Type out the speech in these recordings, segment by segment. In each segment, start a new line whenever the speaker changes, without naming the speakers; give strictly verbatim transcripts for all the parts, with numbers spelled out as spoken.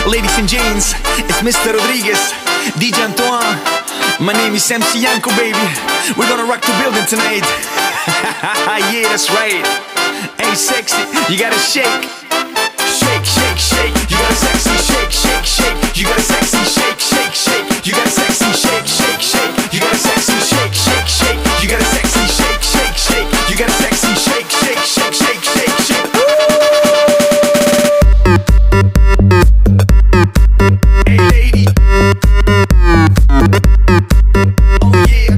ladies and gents, it's Mister Rodriguez, D J Antoine. My name is M C Yanko, baby. We're gonna rock the building tonight. Yeah, that's right. Hey, sexy, you gotta shake. Shake, shake, shake. You gotta sexy shake, shake, shake. You gotta sexy shake, shake, shake. You gotta sexy shake, shake, shake. You gotta sexy shake, shake, shake. You gotta sexy shake, shake, shake. You gotta sexy shake, shake, shake, shake, shake, shake. Hey, lady. Oh yeah.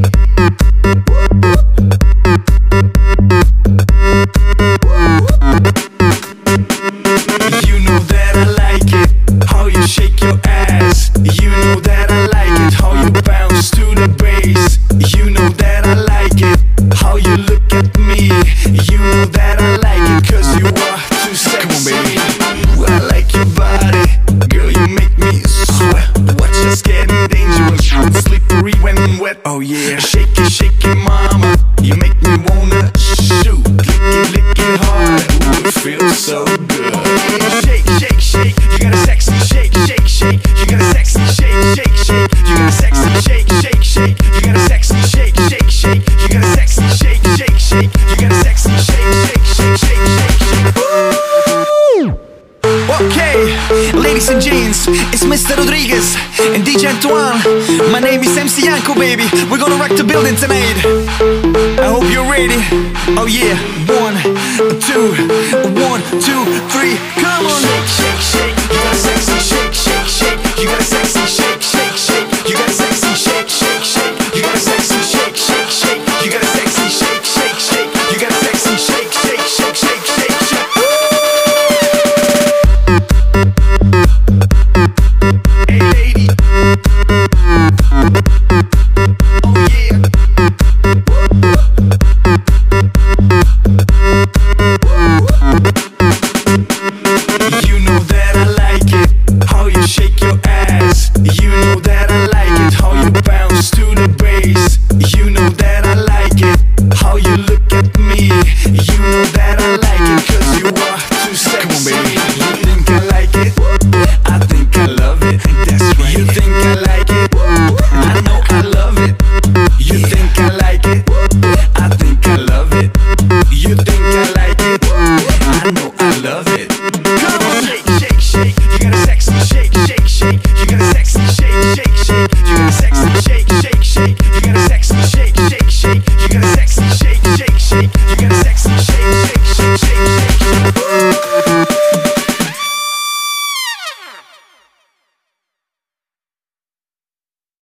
You know that I like it, how you shake your ass. You know that I like it, how you bounce to the bass. You know that I like it, how you look at me. You know that I like it, cause you are too sexy. Come on, baby. I like your body, girl, you make me sweat. Watch us getting dangerous, slippery when wet. Oh yeah. Shake it, shake it, mama, you make me wanna shoot. Lick it, lick it hard, ooh, it feels so good. Shake, shake, shake, you got a sexy shake, shake, shake. You got a sexy shake, shake, shake. You got a sexy shake, shake, shake. You got a sexy shake, shake, shake. You got a sexy shake, shake, shake. You got a sexy shake, shake, shake, shake, shake, shake. Woo! Okay, ladies and gents, it's Mister Rodriguez and D J Antoine. My name is M C Yanko, baby. We're gonna rock the building tonight. I hope you're ready. Oh yeah, one, two, one,